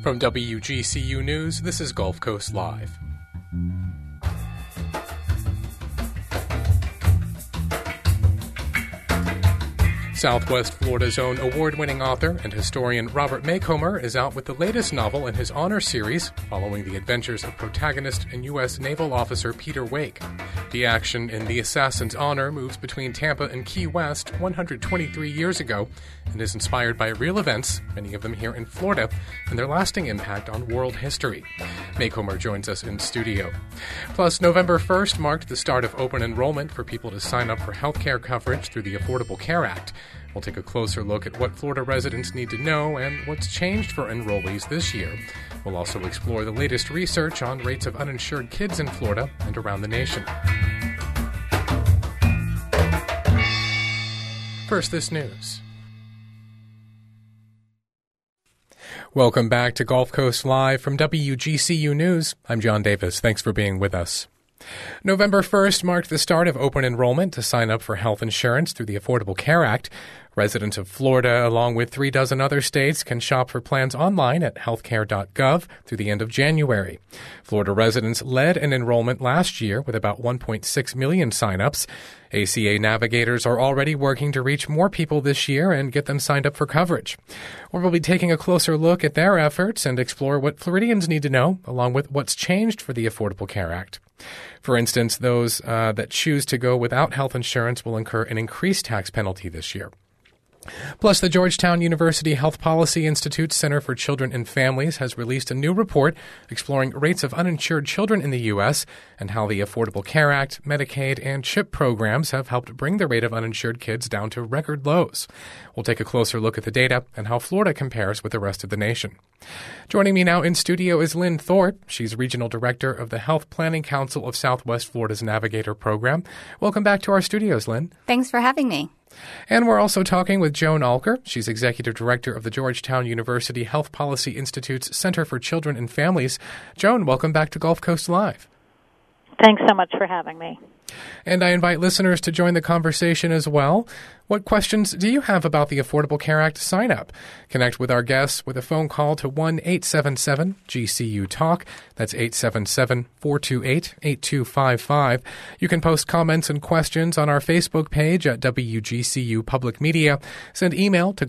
From WGCU News, this is Gulf Coast Live. Southwest Florida's own award-winning author and historian Robert Macomber is out with the latest novel in his Honor series, following the adventures of protagonist and U.S. naval officer Peter Wake. The action in The Assassin's Honor moves between Tampa and Key West 123 years ago and is inspired by real events, many of them here in Florida, and their lasting impact on world history. Macomber joins us in studio. Plus, November 1st marked the start of open enrollment for people to sign up for health care coverage through the Affordable Care Act. We'll take a closer look at what Florida residents need to know and what's changed for enrollees this year. We'll also explore the latest research on rates of uninsured kids in Florida and around the nation. First, this news. Welcome back to Gulf Coast Live from WGCU News. I'm John Davis. Thanks for being with us. November 1st marked the start of open enrollment to sign up for health insurance through the Affordable Care Act. Residents of Florida, along with 36 other states, can shop for plans online at healthcare.gov through the end of January. Florida residents led an enrollment last year with about 1.6 million signups. ACA navigators are already working to reach more people this year and get them signed up for coverage. We'll be taking a closer look at their efforts and explore what Floridians need to know, along with what's changed for the Affordable Care Act. For instance, those that choose to go without health insurance will incur an increased tax penalty this year. Plus, the Georgetown University Health Policy Institute's Center for Children and Families has released a new report exploring rates of uninsured children in the U.S. and how the Affordable Care Act, Medicaid, and CHIP programs have helped bring the rate of uninsured kids down to record lows. We'll take a closer look at the data and how Florida compares with the rest of the nation. Joining me now in studio is Lynn Thorpe. She's Regional Director of the Health Planning Council of Southwest Florida's Navigator Program. Welcome back to our studios, Lynn. Thanks for having me. And we're also talking with Joan Alker. She's Executive Director of the Georgetown University Health Policy Institute's Center for Children and Families. Joan, welcome back to Gulf Coast Live. Thanks so much for having me. And I invite listeners to join the conversation as well. What questions do you have about the Affordable Care Act sign up? Connect with our guests with a phone call to 1-877-GCU-TALK. That's 877-428-8255. You can post comments and questions on our Facebook page at WGCU Public Media. Send email to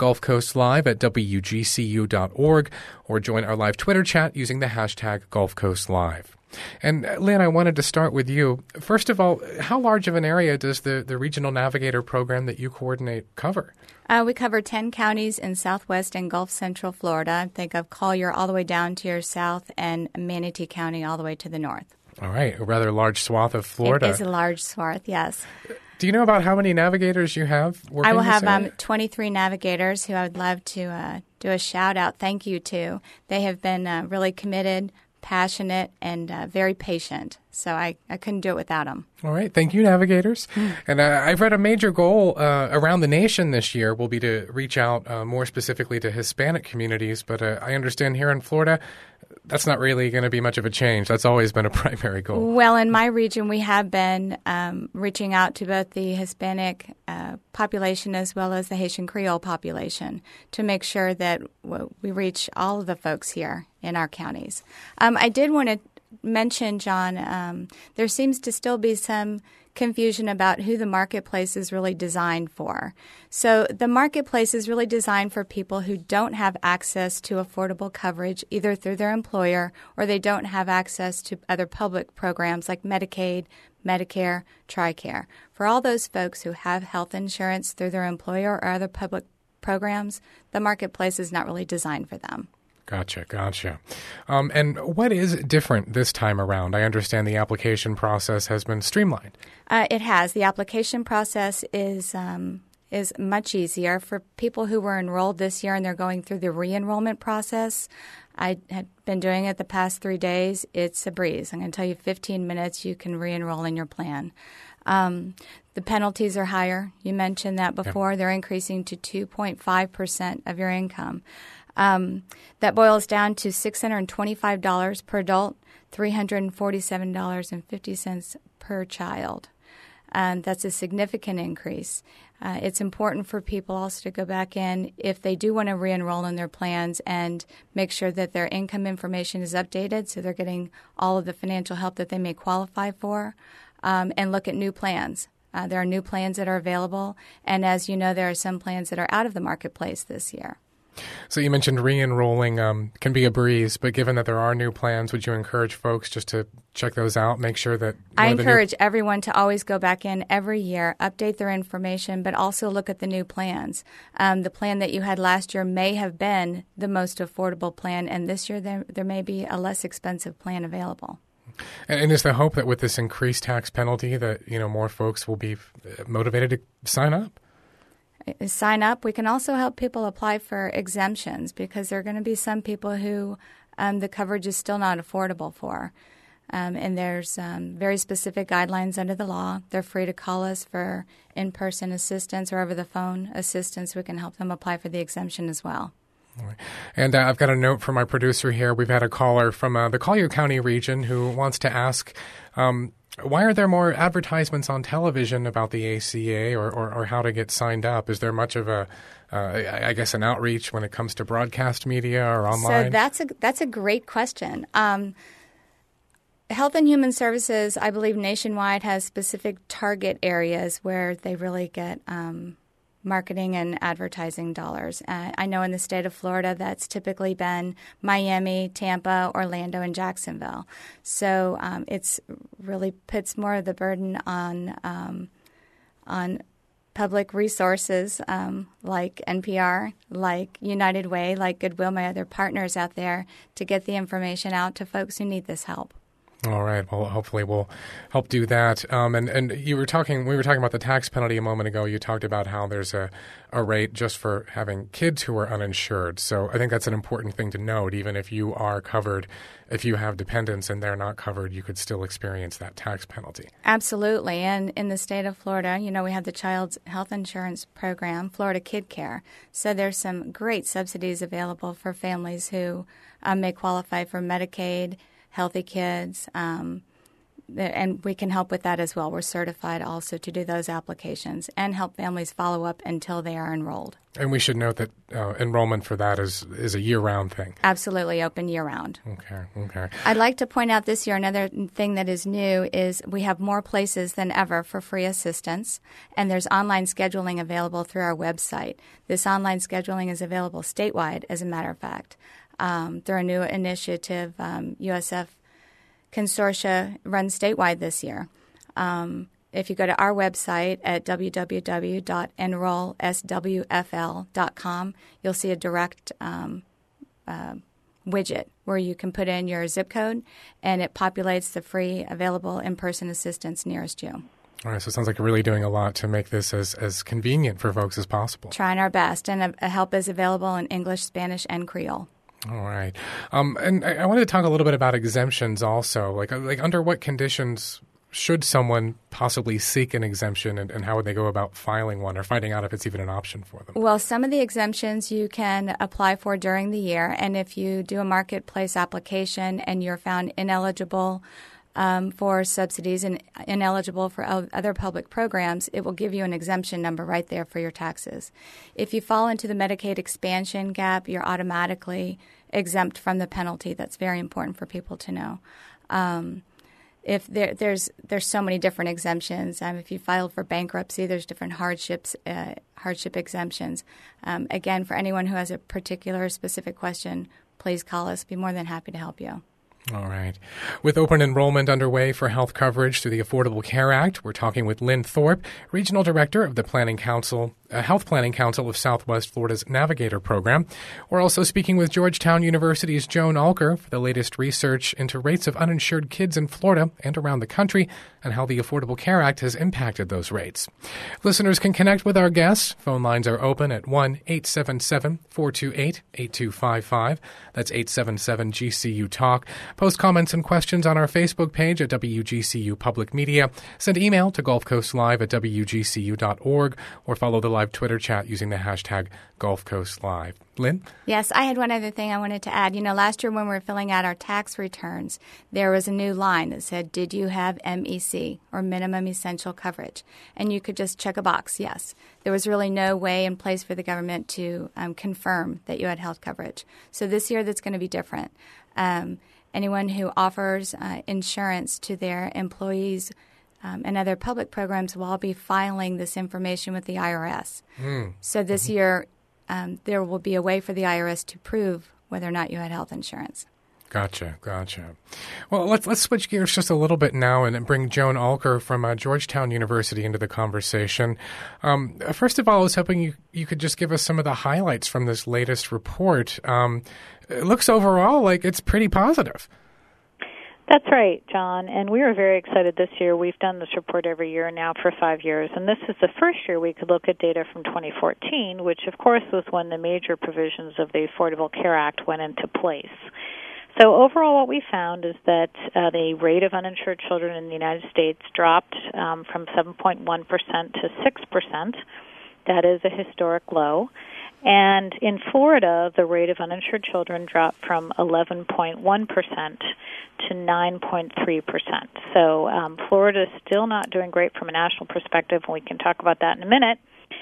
gulfcoastlive@wgcu.org or join our live Twitter chat using the hashtag GulfCoastLive. And Lynn, I wanted to start with you. First of all, how large of an area does the Regional Navigator program that you coordinate cover? We cover 10 counties in Southwest and Gulf Central Florida. Think of Collier all the way down to your south and Manatee County all the way to the north. All right, a rather large swath of Florida. It is a large swath, yes. Do you know about how many navigators you have working I will this have area? 23 navigators who I would love to do a shout-out thank you to. They have been really committed, passionate, and very patient. So I couldn't do it without them. All right. Thank you, navigators. And I've read a major goal around the nation this year will be to reach out more specifically to Hispanic communities. But I understand here in Florida, that's not really going to be much of a change. That's always been a primary goal. Well, in my region, we have been reaching out to both the Hispanic population as well as the Haitian Creole population to make sure that we reach all of the folks here in our counties. I did want to mention, John, there seems to still be some confusion about who the marketplace is really designed for. So the marketplace is really designed for people who don't have access to affordable coverage either through their employer or they don't have access to other public programs like Medicaid, Medicare, TRICARE. For all those folks who have health insurance through their employer or other public programs, the marketplace is not really designed for them. Gotcha. And what is different this time around? I understand the application process has been streamlined. It has. The application process is much easier for people who were enrolled this year and they're going through the re-enrollment process. I had been doing it the past 3 days. It's a breeze. I'm going to tell you 15 minutes you can re-enroll in your plan. The penalties are higher. You mentioned that before. Yep. They're increasing to 2.5% of your income. That boils down to $625 per adult, $347.50 per child. That's a significant increase. It's important for people also to go back in if they do want to re-enroll in their plans and make sure that their income information is updated so they're getting all of the financial help that they may qualify for, and look at new plans. There are new plans that are available, and as you know, there are some plans that are out of the marketplace this year. So you mentioned re-enrolling can be a breeze, but given that there are new plans, would you encourage folks just to check those out, make sure that... I encourage everyone to always go back in every year, update their information, but also look at the new plans. The plan that you had last year may have been the most affordable plan, and this year there may be a less expensive plan available. And is the hope that with this increased tax penalty that, more folks will be motivated to sign up? Sign up. We can also help people apply for exemptions because there are going to be some people who the coverage is still not affordable for. And there's very specific guidelines under the law. They're free to call us for in-person assistance or over the phone assistance. We can help them apply for the exemption as well. And I've got a note from my producer here. We've had a caller from the Collier County region who wants to ask, why are there more advertisements on television about the ACA or how to get signed up? Is there much of an outreach when it comes to broadcast media or online? So that's a great question. Health and Human Services, I believe nationwide, has specific target areas where they really get marketing and advertising dollars. I know in the state of Florida that's typically been Miami, Tampa, Orlando, and Jacksonville. So it's really puts more of the burden on public resources like NPR, like United Way, like Goodwill, my other partners out there, to get the information out to folks who need this help. All right. Well, hopefully we'll help do that. And we were talking about the tax penalty a moment ago. You talked about how there's a rate just for having kids who are uninsured. So I think that's an important thing to note. Even if you are covered, if you have dependents and they're not covered, you could still experience that tax penalty. Absolutely. And in the state of Florida, we have the Child's Health Insurance Program, Florida Kid Care. So there's some great subsidies available for families who may qualify for Medicaid, Healthy Kids, and we can help with that as well. We're certified also to do those applications and help families follow up until they are enrolled. And we should note that enrollment for that is a year-round thing. Absolutely, open year-round. Okay. I'd like to point out this year another thing that is new is we have more places than ever for free assistance, and there's online scheduling available through our website. This online scheduling is available statewide, as a matter of fact. Through a new initiative, USF Consortia runs statewide this year. If you go to our website at www.enrollswfl.com, you'll see a direct widget where you can put in your zip code, and it populates the free available in-person assistance nearest you. All right, so it sounds like you're really doing a lot to make this as convenient for folks as possible. Trying our best, and help is available in English, Spanish, and Creole. All right. And I wanted to talk a little bit about exemptions also. Like under what conditions should someone possibly seek an exemption, and how would they go about filing one or finding out if it's even an option for them? Well, some of the exemptions you can apply for during the year, and if you do a marketplace application and you're found ineligible for subsidies and ineligible for other public programs, it will give you an exemption number right there for your taxes. If you fall into the Medicaid expansion gap, you're automatically exempt from the penalty. That's very important for people to know. If there's so many different exemptions. If you filed for bankruptcy, there's different hardship exemptions. Again, for anyone who has a particular specific question, please call us. Be more than happy to help you. All right. With open enrollment underway for health coverage through the Affordable Care Act, we're talking with Lynn Thorpe, Regional Director of the Health Planning Council of Southwest Florida's Navigator Program. We're also speaking with Georgetown University's Joan Alker for the latest research into rates of uninsured kids in Florida and around the country and how the Affordable Care Act has impacted those rates. Listeners can connect with our guests. Phone lines are open at 1-877-428-8255. That's 877-GCU-TALK. Post comments and questions on our Facebook page at WGCU Public Media. Send email to GulfCoastLive@WGCU.org or follow the live Twitter chat using the hashtag Gulf Coast Live. Lynn? Yes, I had one other thing I wanted to add. Last year when we were filling out our tax returns, there was a new line that said, did you have MEC, or minimum essential coverage? And you could just check a box, yes. There was really no way in place for the government to confirm that you had health coverage. So this year that's going to be different. Anyone who offers insurance to their employees and other public programs will all be filing this information with the IRS. So this year, there will be a way for the IRS to prove whether or not you had health insurance. Gotcha. Well, let's switch gears just a little bit now and bring Joan Alker from Georgetown University into the conversation. First of all, I was hoping you could just give us some of the highlights from this latest report. It looks overall like it's pretty positive. That's right, John, and we were very excited this year. We've done this report every year now for 5 years, and this is the first year we could look at data from 2014, which of course was when the major provisions of the Affordable Care Act went into place. So overall what we found is that the rate of uninsured children in the United States dropped from 7.1% to 6%. That is a historic low. And in Florida, the rate of uninsured children dropped from 11.1% to 9.3%. So Florida is still not doing great from a national perspective, and we can talk about that in a minute.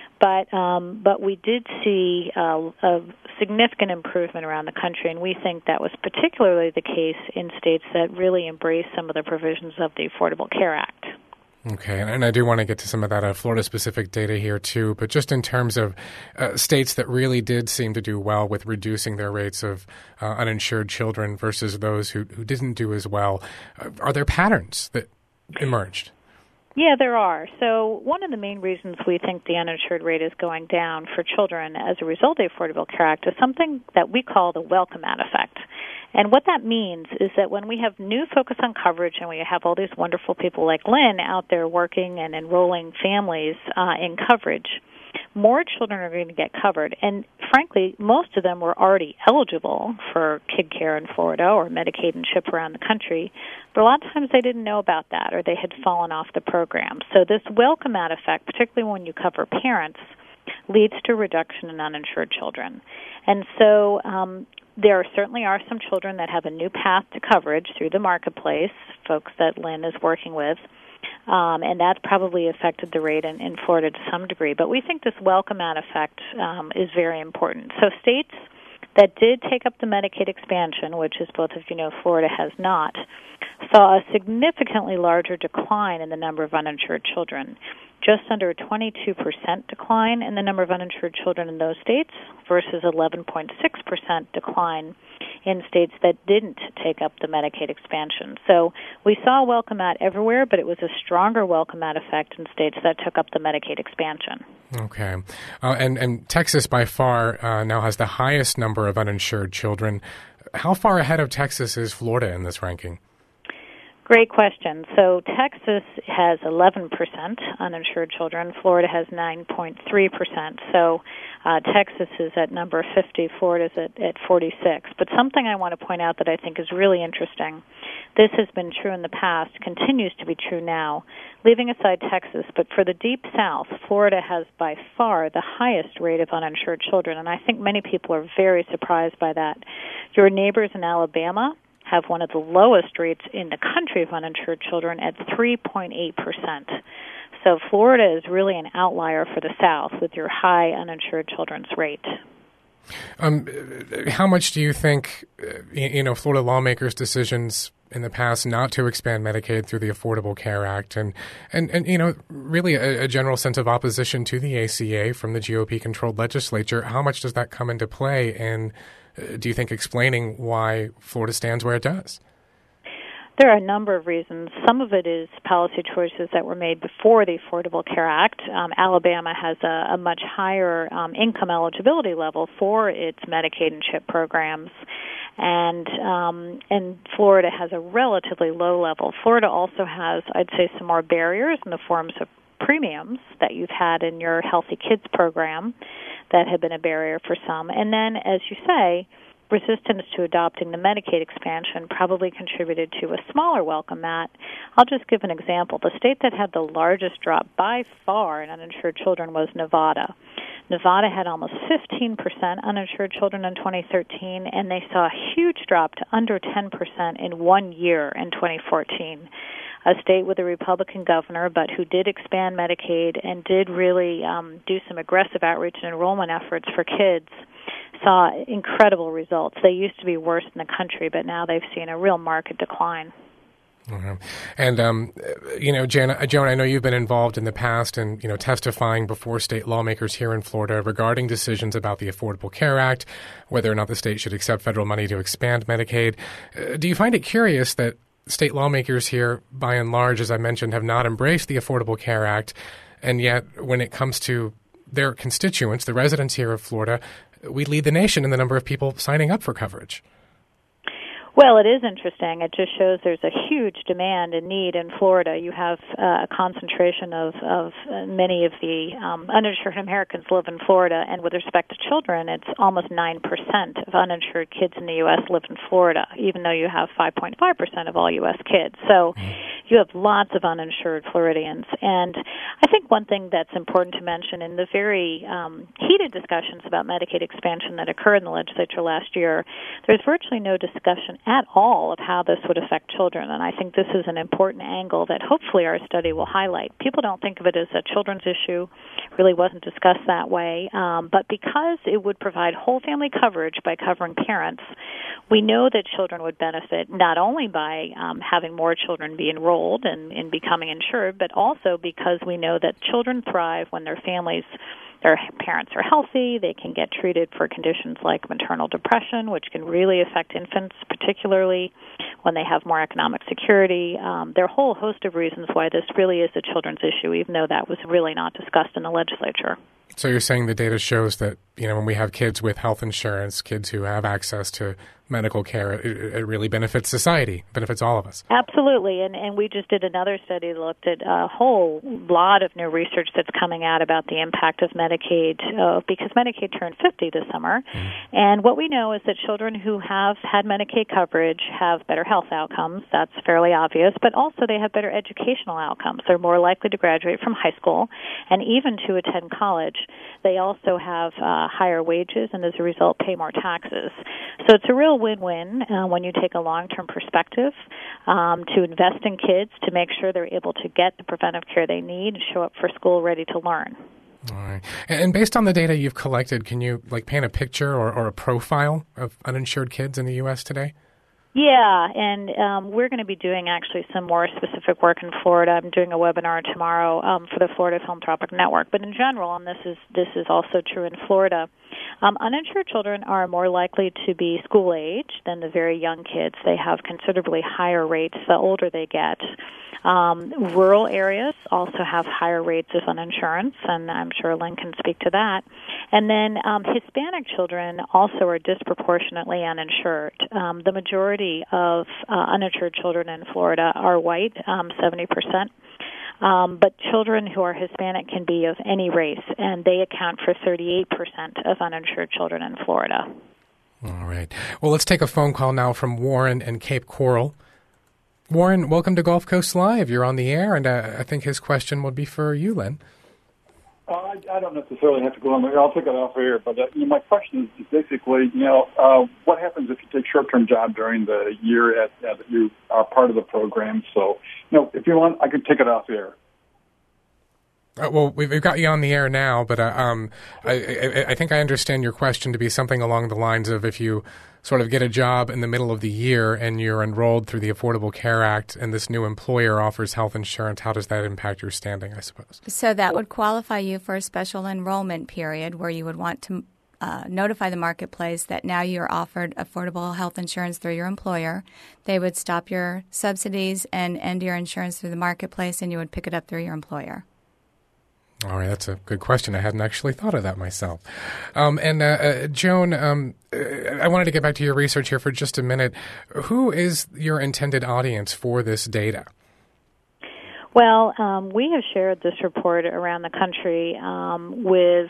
But we did see a significant improvement around the country, and we think that was particularly the case in states that really embraced some of the provisions of the Affordable Care Act. Okay, and I do want to get to some of that Florida-specific data here, too. But just in terms of states that really did seem to do well with reducing their rates of uninsured children versus those who didn't do as well, are there patterns that emerged? Yeah, there are. So one of the main reasons we think the uninsured rate is going down for children as a result of the Affordable Care Act is something that we call the welcome mat effect. And what that means is that when we have new focus on coverage and we have all these wonderful people like Lynn out there working and enrolling families in coverage, more children are going to get covered. And frankly, most of them were already eligible for kid care in Florida or Medicaid and CHIP around the country, but a lot of times they didn't know about that or they had fallen off the program. So this welcome mat effect, particularly when you cover parents, leads to a reduction in uninsured children. And so there certainly are some children that have a new path to coverage through the marketplace, folks that Lynn is working with, and that's probably affected the rate in Florida to some degree. But we think this welcome mat effect is very important. So states that did take up the Medicaid expansion, which, as both of you know, Florida has not, saw a significantly larger decline in the number of uninsured children, just under a 22% decline in the number of uninsured children in those states versus 11.6% decline in states that didn't take up the Medicaid expansion. So we saw a welcome mat everywhere, but it was a stronger welcome mat effect in states that took up the Medicaid expansion. Okay. And Texas by far now has the highest number of uninsured children. How far ahead of Texas is Florida in this ranking? Great question. So Texas has 11% uninsured children. Florida has 9.3%. So Texas is at number 50. Florida is at 46. But something I want to point out that I think is really interesting, this has been true in the past, continues to be true now, leaving aside Texas. But for the Deep South, Florida has by far the highest rate of uninsured children. And I think many people are very surprised by that. Your neighbors in Alabama have one of the lowest rates in the country of uninsured children at 3.8%. So Florida is really an outlier for the South with your high uninsured children's rate. How much do you think, Florida lawmakers' decisions in the past not to expand Medicaid through the Affordable Care Act and really a general sense of opposition to the ACA from the GOP-controlled legislature, how much does that come into play in do you think explaining why Florida stands where it does? There are a number of reasons. Some of it is policy choices that were made before the Affordable Care Act. Alabama has a much higher income eligibility level for its Medicaid and CHIP programs, and Florida has a relatively low level. Florida also has, I'd say, some more barriers in the forms of premiums that you've had in your Healthy Kids program that have been a barrier for some. And then, as you say, resistance to adopting the Medicaid expansion probably contributed to a smaller welcome mat. I'll just give an example. The state that had the largest drop by far in uninsured children was Nevada. Nevada had almost 15% uninsured children in 2013, and they saw a huge drop to under 10% in 1 year in 2014. A state with a Republican governor, but who did expand Medicaid and did really do some aggressive outreach and enrollment efforts for kids, saw incredible results. They used to be worse in the country, but now they've seen a real market decline. Mm-hmm. And, Joan, I know you've been involved in the past in, testifying before state lawmakers here in Florida regarding decisions about the Affordable Care Act, whether or not the state should accept federal money to expand Medicaid. Do you find it curious that state lawmakers here, by and large, as I mentioned, have not embraced the Affordable Care Act, and yet when it comes to their constituents, the residents here of Florida, we lead the nation in the number of people signing up for coverage? Well, it is interesting. It just shows there's a huge demand and need in Florida. You have a concentration of many of the uninsured Americans live in Florida, and with respect to children, it's almost 9% of uninsured kids in the U.S. live in Florida, even though you have 5.5% of all U.S. kids. So you have lots of uninsured Floridians. And I think one thing that's important to mention in the very heated discussions about Medicaid expansion that occurred in the legislature last year, there's virtually no discussion at all of how this would affect children, and I think this is an important angle that hopefully our study will highlight. People don't think of it as a children's issue, really wasn't discussed that way, but because it would provide whole family coverage by covering parents, we know that children would benefit not only by having more children be enrolled and becoming insured, but also because we know that children thrive when their parents are healthy. They can get treated for conditions like maternal depression, which can really affect infants, particularly when they have more economic security. There are a whole host of reasons why this really is a children's issue, even though that was really not discussed in the legislature. So you're saying the data shows that, when we have kids with health insurance, kids who have access to medical care, it really benefits society, benefits all of us. Absolutely, and we just did another study that looked at a whole lot of new research that's coming out about the impact of Medicaid, because Medicaid turned 50 this summer, and what we know is that children who have had Medicaid coverage have better health outcomes. That's fairly obvious, but also they have better educational outcomes. They're more likely to graduate from high school and even to attend college. They also have higher wages and as a result pay more taxes. So it's a real win-win when you take a long-term perspective to invest in kids, to make sure they're able to get the preventive care they need and show up for school ready to learn. All right. And based on the data you've collected, can you paint a picture or a profile of uninsured kids in the U.S. today? Yeah, and we're going to be doing actually some more specific work in Florida. I'm doing a webinar tomorrow for the Florida Philanthropic Network. But in general, and this is also true in Florida, uninsured children are more likely to be school age than the very young kids. They have considerably higher rates the older they get. Rural areas also have higher rates of uninsurance, and I'm sure Lynn can speak to that. And then Hispanic children also are disproportionately uninsured. The majority of uninsured children in Florida are white, 70%. But children who are Hispanic can be of any race, and they account for 38% of uninsured children in Florida. All right. Well, let's take a phone call now from Warren in Cape Coral. Warren, welcome to Gulf Coast Live. You're on the air, and I think his question would be for you, Len. I don't necessarily have to go on there. I'll take it off air. But my question is basically, what happens if you take short-term job during the year that you are part of the program? So, if you want, I can take it off air. Well, we've got you on the air now, but I think I understand your question to be something along the lines of if you sort of get a job in the middle of the year and you're enrolled through the Affordable Care Act and this new employer offers health insurance, how does that impact your standing, I suppose? So that would qualify you for a special enrollment period where you would want to notify the marketplace that now you're offered affordable health insurance through your employer. They would stop your subsidies and end your insurance through the marketplace, and you would pick it up through your employer. All right, that's a good question. I hadn't actually thought of that myself. Joan, I wanted to get back to your research here for just a minute. Who is your intended audience for this data? Well, we have shared this report around the country with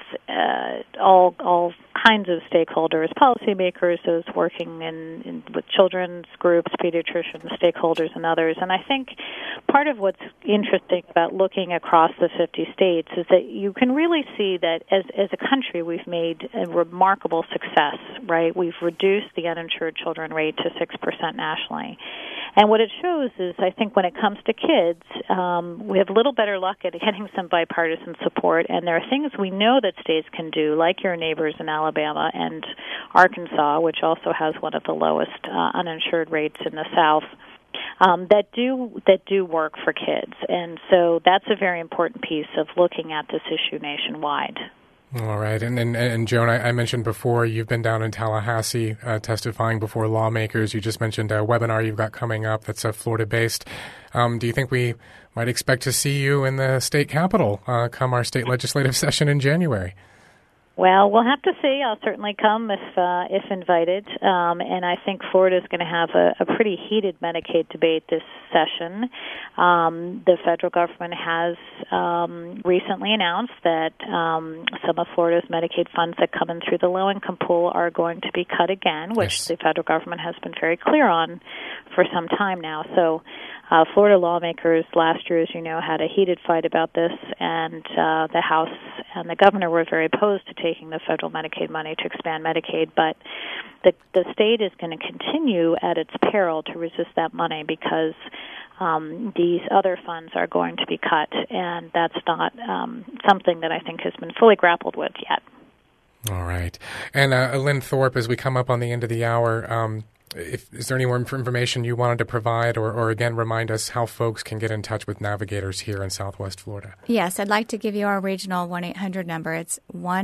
all kinds of stakeholders, policymakers, those working with children's groups, pediatricians, stakeholders, and others. And I think part of what's interesting about looking across the 50 states is that you can really see that as a country we've made a remarkable success, right? We've reduced the uninsured children rate to 6% nationally. And what it shows is, I think, when it comes to kids, we have a little better luck at getting some bipartisan support, and there are things we know that states can do, like your neighbors in Alabama and Arkansas, which also has one of the lowest uninsured rates in the South, that do work for kids. And so that's a very important piece of looking at this issue nationwide. All right. And Joan, I mentioned before you've been down in Tallahassee testifying before lawmakers. You just mentioned a webinar you've got coming up that's Florida-based. Do you think we might expect to see you in the state capitol come our state legislative session in January? Well, we'll have to see. I'll certainly come if invited. And I think Florida is going to have a pretty heated Medicaid debate this session. The federal government has recently announced that some of Florida's Medicaid funds that come in through the low-income pool are going to be cut again, which the federal government has been very clear on for some time now. So Florida lawmakers last year, as you know, had a heated fight about this, and the House and the governor were very opposed to taking the federal Medicaid money to expand Medicaid. But the state is going to continue at its peril to resist that money because these other funds are going to be cut, and that's not something that I think has been fully grappled with yet. All right. And Lynn Thorpe, as we come up on the end of the hour, is there any more information you wanted to provide or again, remind us how folks can get in touch with Navigators here in Southwest Florida? Yes, I'd like to give you our regional 1-800 number. It's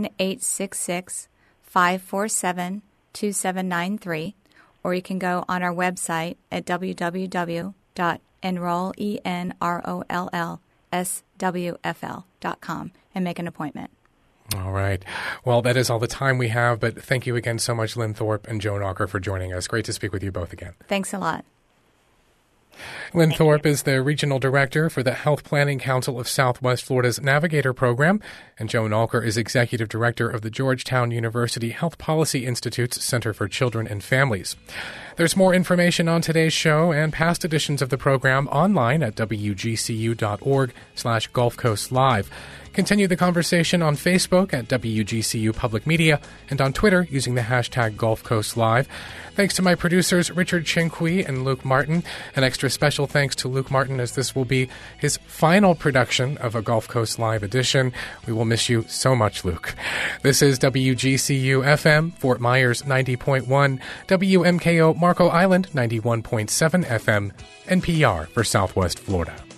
1-866-547-2793, or you can go on our website at www.enrollswfl.com and make an appointment. All right. Well, that is all the time we have, but thank you again so much, Lynn Thorpe and Joan Alker, for joining us. Great to speak with you both again. Thanks a lot. Lynn Thorpe is the Regional Director for the Health Planning Council of Southwest Florida's Navigator Program, and Joan Alker is Executive Director of the Georgetown University Health Policy Institute's Center for Children and Families. There's more information on today's show and past editions of the program online at wgcu.org/Gulf Coast Live. Continue the conversation on Facebook at WGCU Public Media and on Twitter using the hashtag Gulf Coast Live. Thanks to my producers, Richard Chinqui and Luke Martin. An extra special thanks to Luke Martin, as this will be his final production of a Gulf Coast Live edition. We will miss you so much, Luke. This is WGCU FM, Fort Myers 90.1, WMKO Marco Island 91.7 FM, NPR for Southwest Florida.